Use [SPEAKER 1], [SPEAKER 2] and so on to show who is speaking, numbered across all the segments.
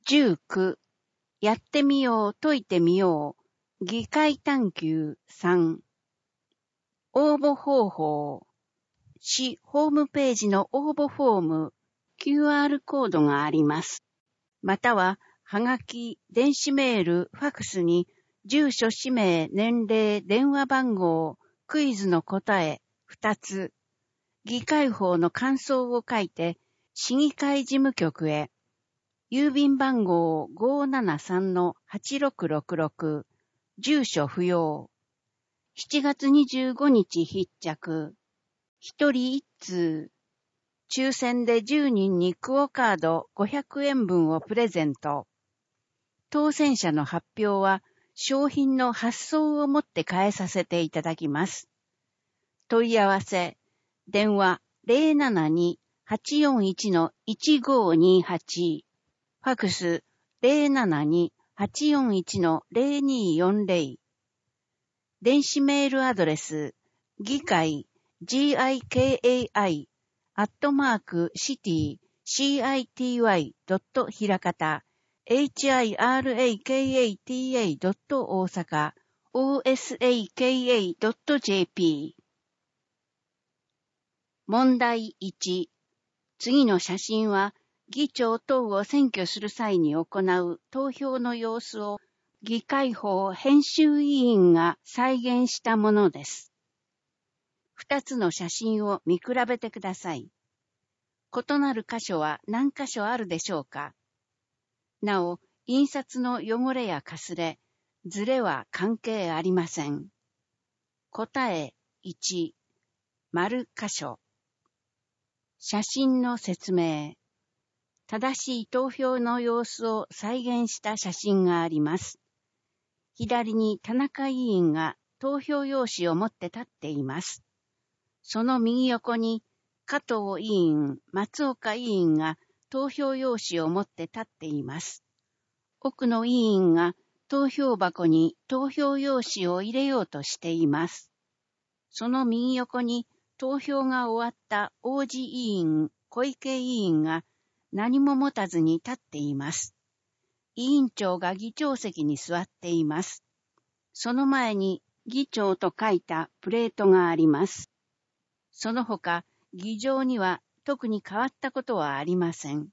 [SPEAKER 1] 19、やってみよう、解いてみよう、議会探求3、応募方法、市ホームページの応募フォーム、QR コードがあります。または、はがき、電子メール、ファクスに、住所、氏名、年齢、電話番号、クイズの答え、2つ、議会法の感想を書いて、市議会事務局へ、郵便番号 573-8666、住所不要。7月25日必着。一人一通。抽選で10人にクオカード500円分をプレゼント。当選者の発表は商品の発送をもって返させていただきます。問い合わせ。電話 072-841-1528。ファクス 072-841-0240。電子メールアドレス、議会、gikai@city.city. ひらかた、hirakata.osaka、osaka.jp。問題1。次の写真は、議長等を選挙する際に行う投票の様子を議会法編集委員が再現したものです。2つの写真を見比べてください。異なる箇所は何箇所あるでしょうか。なお、印刷の汚れやかすれ、ずれは関係ありません。答え1、丸箇所。写真の説明。正しい投票の様子を再現した写真があります。左に田中委員が投票用紙を持って立っています。その右横に加藤委員、松岡委員が投票用紙を持って立っています。奥の委員が投票箱に投票用紙を入れようとしています。その右横に投票が終わった王子委員、小池委員が何も持たずに立っています。委員長が議長席に座っています。その前に議長と書いたプレートがあります。その他、議場には特に変わったことはありません。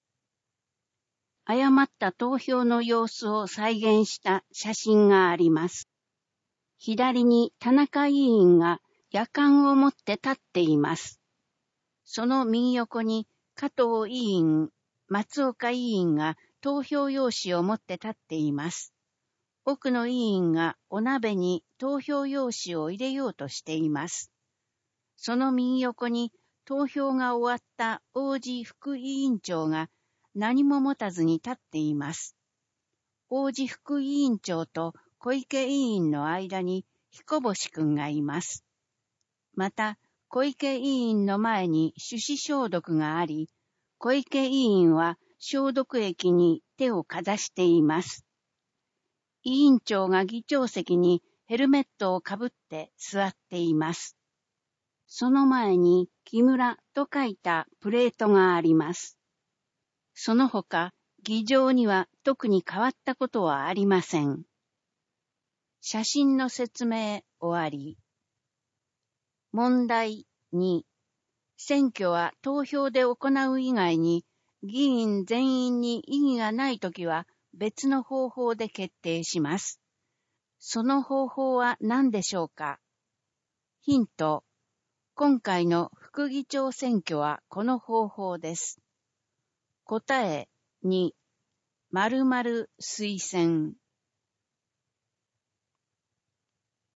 [SPEAKER 1] 誤った投票の様子を再現した写真があります。左に田中委員がやかんを持って立っています。その右横に加藤委員、松岡委員が投票用紙を持って立っています。奥の委員がお鍋に投票用紙を入れようとしています。その右横に投票が終わった王子副委員長が何も持たずに立っています。王子副委員長と小池委員の間に彦星くんがいます。また、小池委員の前に手指消毒があり、小池委員は消毒液に手をかざしています。委員長が議長席にヘルメットをかぶって座っています。その前に木村と書いたプレートがあります。その他、議場には特に変わったことはありません。写真の説明終わり。問題2。選挙は投票で行う以外に、議員全員に異議がないときは別の方法で決定します。その方法は何でしょうか。ヒント。今回の副議長選挙はこの方法です。答え2、〇〇推薦。